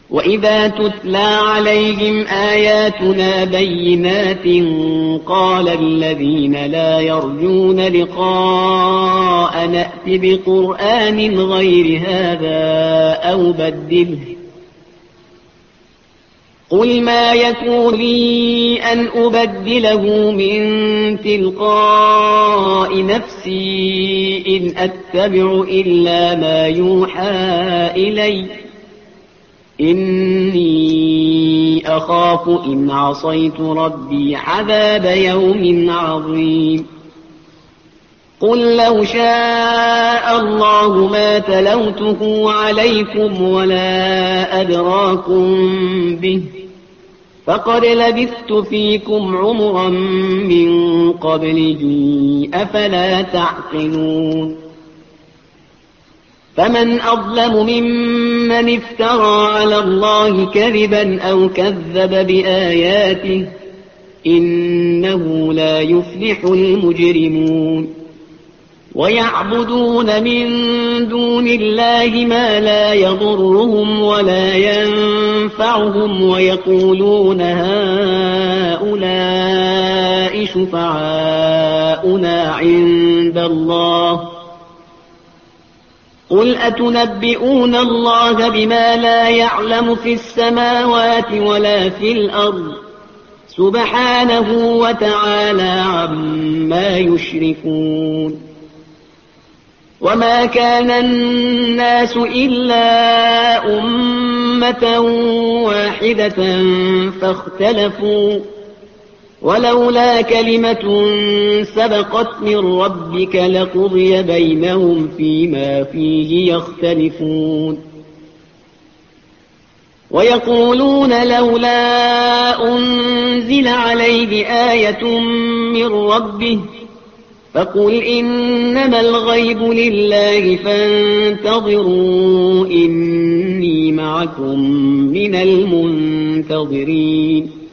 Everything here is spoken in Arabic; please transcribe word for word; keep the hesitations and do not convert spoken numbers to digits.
وإذا تتلى عليهم آياتنا بينات قال الذين لا يرجون لقاء نأت بقرآن غير هذا أو بدله قل ما يكون لي أن أبدله من تلقاء نفسي إن أتبع إلا ما يوحى إلي إني أخاف إن عصيت ربي عذاب يوم عظيم قل لو شاء الله ما تلوته عليكم ولا أدراكم به فقد لبثت فيكم عمرا من قبله أفلا تعقلون فمن أظلم ممن افترى على الله كذبا أو كذب بآياته إنه لا يفلح المجرمون ويعبدون من دون الله ما لا يضرهم ولا ينفعهم ويقولون هؤلاء شفعاؤنا عند الله قل أتنبئون الله بما لا يعلم في السماوات ولا في الأرض سبحانه وتعالى عما يشركون وما كان الناس إلا أمة واحدة فاختلفوا ولولا كلمة سبقت من ربك لقضي بينهم فيما فيه يختلفون ويقولون لولا أنزل عليه آية من ربه فقل إنما الغيب لله فانتظروا إني معكم من المنتظرين